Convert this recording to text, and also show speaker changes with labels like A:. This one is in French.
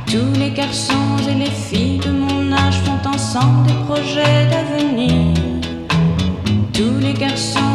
A: Tous les garçons et les filles de mon âge font ensemble des projets d'avenir. Tous les garçons